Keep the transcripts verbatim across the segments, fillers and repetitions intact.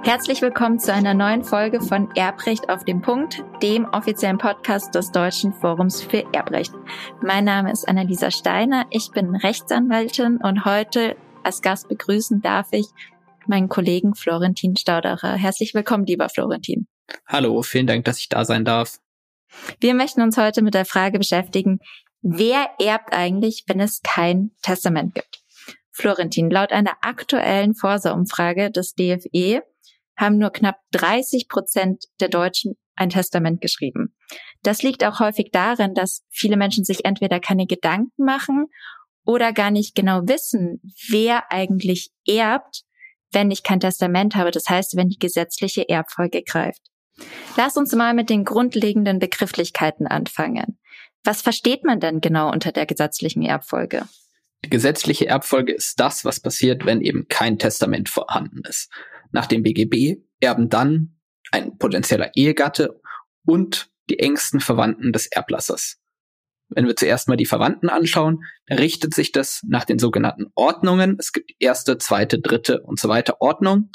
Herzlich willkommen zu einer neuen Folge von Erbrecht auf den Punkt, dem offiziellen Podcast des Deutschen Forums für Erbrecht. Mein Name ist Annalisa Steiner, ich bin Rechtsanwältin und heute als Gast begrüßen darf ich meinen Kollegen Florentin Staudacher. Herzlich willkommen, lieber Florentin. Hallo, vielen Dank, dass ich da sein darf. Wir möchten uns heute mit der Frage beschäftigen, wer erbt eigentlich, wenn es kein Testament gibt? Florentin, laut einer aktuellen Forsa-Umfrage des D F E haben nur knapp dreißig Prozent der Deutschen ein Testament geschrieben. Das liegt auch häufig daran, dass viele Menschen sich entweder keine Gedanken machen oder gar nicht genau wissen, wer eigentlich erbt, wenn ich kein Testament habe, das heißt, wenn die gesetzliche Erbfolge greift. Lass uns mal mit den grundlegenden Begrifflichkeiten anfangen. Was versteht man denn genau unter der gesetzlichen Erbfolge? Die gesetzliche Erbfolge ist das, was passiert, wenn eben kein Testament vorhanden ist. Nach dem B G B erben dann ein potenzieller Ehegatte und die engsten Verwandten des Erblassers. Wenn wir zuerst mal die Verwandten anschauen, dann richtet sich das nach den sogenannten Ordnungen. Es gibt die erste, zweite, dritte und so weiter Ordnung.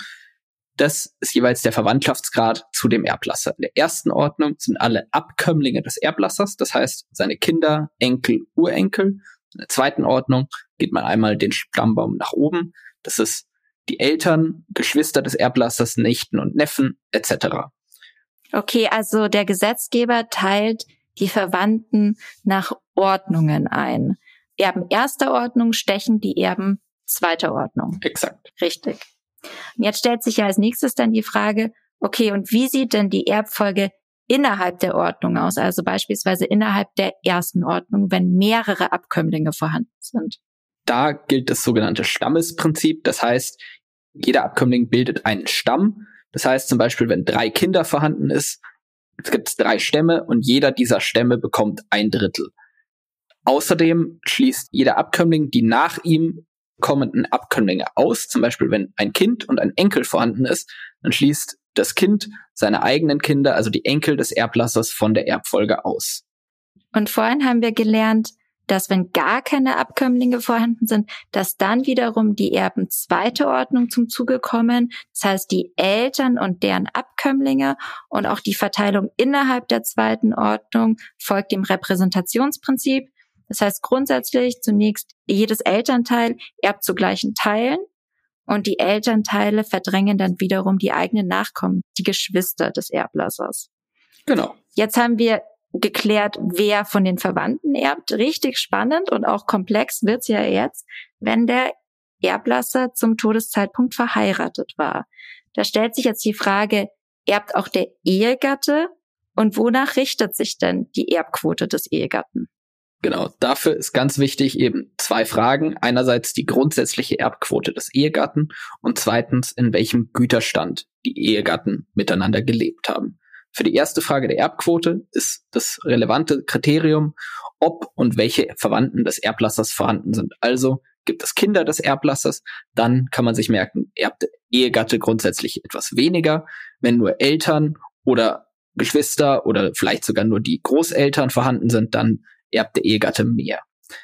Das ist jeweils der Verwandtschaftsgrad zu dem Erblasser. In der ersten Ordnung sind alle Abkömmlinge des Erblassers, das heißt seine Kinder, Enkel, Urenkel. In der zweiten Ordnung geht man einmal den Stammbaum nach oben. Das ist die Eltern, Geschwister des Erblassers, Nichten und Neffen et cetera. Okay, also der Gesetzgeber teilt die Verwandten nach Ordnungen ein. Erben erster Ordnung stechen die Erben zweiter Ordnung. Exakt. Richtig. Und jetzt stellt sich ja als nächstes dann die Frage, okay, und wie sieht denn die Erbfolge innerhalb der Ordnung aus? Also beispielsweise innerhalb der ersten Ordnung, wenn mehrere Abkömmlinge vorhanden sind. Da gilt das sogenannte Stammesprinzip. Das heißt, jeder Abkömmling bildet einen Stamm. Das heißt zum Beispiel, wenn drei Kinder vorhanden ist, es gibt drei Stämme und jeder dieser Stämme bekommt ein Drittel. Außerdem schließt jeder Abkömmling die nach ihm kommenden Abkömmlinge aus. Zum Beispiel, wenn ein Kind und ein Enkel vorhanden ist, dann schließt das Kind seine eigenen Kinder, also die Enkel des Erblassers, von der Erbfolge aus. Und vorhin haben wir gelernt, dass wenn gar keine Abkömmlinge vorhanden sind, dass dann wiederum die Erben zweiter Ordnung zum Zuge kommen. Das heißt, die Eltern und deren Abkömmlinge und auch die Verteilung innerhalb der zweiten Ordnung folgt dem Repräsentationsprinzip. Das heißt grundsätzlich zunächst jedes Elternteil erbt zu gleichen Teilen und die Elternteile verdrängen dann wiederum die eigenen Nachkommen, die Geschwister des Erblassers. Genau. Jetzt haben wir geklärt, wer von den Verwandten erbt. Richtig spannend und auch komplex wird's ja jetzt, wenn der Erblasser zum Todeszeitpunkt verheiratet war. Da stellt sich jetzt die Frage, erbt auch der Ehegatte und wonach richtet sich denn die Erbquote des Ehegatten? Genau, dafür ist ganz wichtig eben zwei Fragen. Einerseits die grundsätzliche Erbquote des Ehegatten und zweitens, in welchem Güterstand die Ehegatten miteinander gelebt haben. Für die erste Frage der Erbquote ist das relevante Kriterium, ob und welche Verwandten des Erblassers vorhanden sind. Also gibt es Kinder des Erblassers, dann kann man sich merken, erbt der Ehegatte grundsätzlich etwas weniger. Wenn nur Eltern oder Geschwister oder vielleicht sogar nur die Großeltern vorhanden sind, dann erbt der Ehegatte mehr.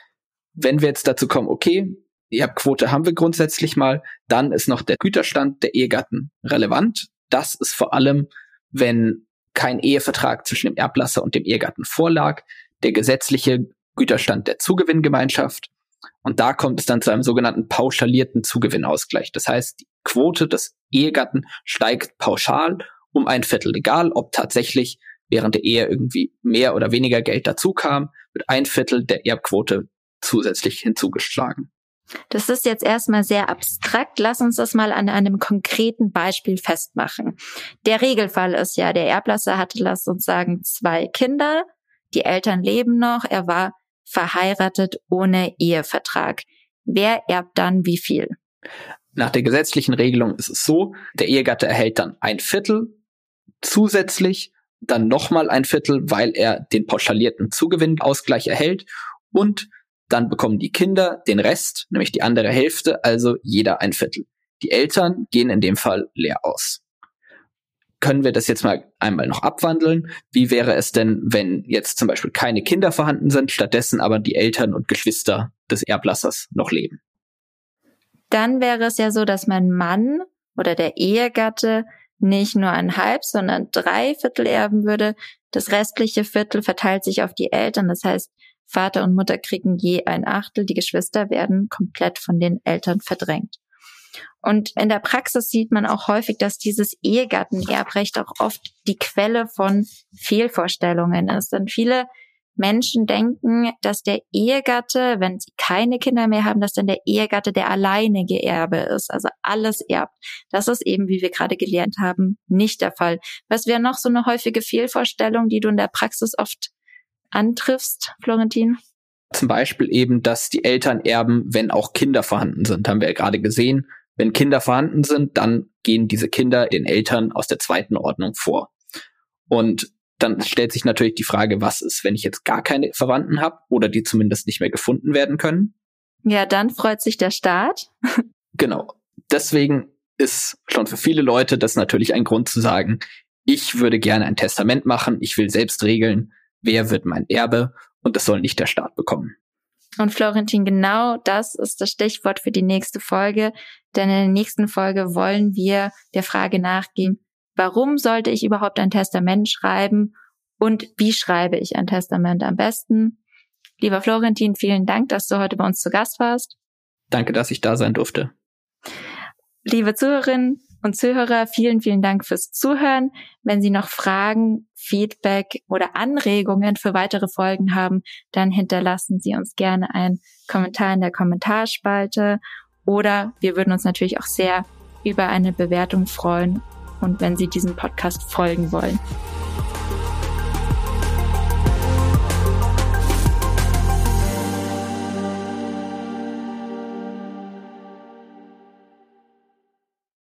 Wenn wir jetzt dazu kommen, okay, die Erbquote haben wir grundsätzlich mal, dann ist noch der Güterstand der Ehegatten relevant. Das ist vor allem, wenn kein Ehevertrag zwischen dem Erblasser und dem Ehegatten vorlag, der gesetzliche Güterstand der Zugewinngemeinschaft. Und da kommt es dann zu einem sogenannten pauschalierten Zugewinnausgleich. Das heißt, die Quote des Ehegatten steigt pauschal um ein Viertel. Egal, ob tatsächlich während der Ehe irgendwie mehr oder weniger Geld dazu kam, wird ein Viertel der Erbquote zusätzlich hinzugeschlagen. Das ist jetzt erstmal sehr abstrakt. Lass uns das mal an einem konkreten Beispiel festmachen. Der Regelfall ist ja, der Erblasser hatte, lass uns sagen, zwei Kinder. Die Eltern leben noch. Er war verheiratet ohne Ehevertrag. Wer erbt dann wie viel? Nach der gesetzlichen Regelung ist es so, der Ehegatte erhält dann ein Viertel zusätzlich, dann nochmal ein Viertel, weil er den pauschalierten Zugewinnausgleich erhält und dann bekommen die Kinder den Rest, nämlich die andere Hälfte, also jeder ein Viertel. Die Eltern gehen in dem Fall leer aus. Können wir das jetzt mal einmal noch abwandeln? Wie wäre es denn, wenn jetzt zum Beispiel keine Kinder vorhanden sind, stattdessen aber die Eltern und Geschwister des Erblassers noch leben? Dann wäre es ja so, dass mein Mann oder der Ehegatte nicht nur ein halb, sondern drei Viertel erben würde, das restliche Viertel verteilt sich auf die Eltern. Das heißt, Vater und Mutter kriegen je ein Achtel, die Geschwister werden komplett von den Eltern verdrängt. Und in der Praxis sieht man auch häufig, dass dieses Ehegattenerbrecht auch oft die Quelle von Fehlvorstellungen ist. Denn viele Menschen denken, dass der Ehegatte, wenn sie keine Kinder mehr haben, dass dann der Ehegatte der alleinige Erbe ist, also alles erbt. Das ist eben, wie wir gerade gelernt haben, nicht der Fall. Was wäre noch so eine häufige Fehlvorstellung, die du in der Praxis oft antriffst, Florentin? Zum Beispiel eben, dass die Eltern erben, wenn auch Kinder vorhanden sind, haben wir ja gerade gesehen. Wenn Kinder vorhanden sind, dann gehen diese Kinder den Eltern aus der zweiten Ordnung vor. Und dann stellt sich natürlich die Frage, was ist, wenn ich jetzt gar keine Verwandten habe oder die zumindest nicht mehr gefunden werden können? Ja, dann freut sich der Staat. Genau. Deswegen ist schon für viele Leute das natürlich ein Grund zu sagen, ich würde gerne ein Testament machen, ich will selbst regeln, wer wird mein Erbe und das soll nicht der Staat bekommen. Und Florentin, genau das ist das Stichwort für die nächste Folge, denn in der nächsten Folge wollen wir der Frage nachgehen, warum sollte ich überhaupt ein Testament schreiben und wie schreibe ich ein Testament am besten? Lieber Florentin, vielen Dank, dass du heute bei uns zu Gast warst. Danke, dass ich da sein durfte. Liebe Zuhörerinnen und Zuhörer, vielen, vielen Dank fürs Zuhören. Wenn Sie noch Fragen, Feedback oder Anregungen für weitere Folgen haben, dann hinterlassen Sie uns gerne einen Kommentar in der Kommentarspalte oder wir würden uns natürlich auch sehr über eine Bewertung freuen und wenn Sie diesem Podcast folgen wollen.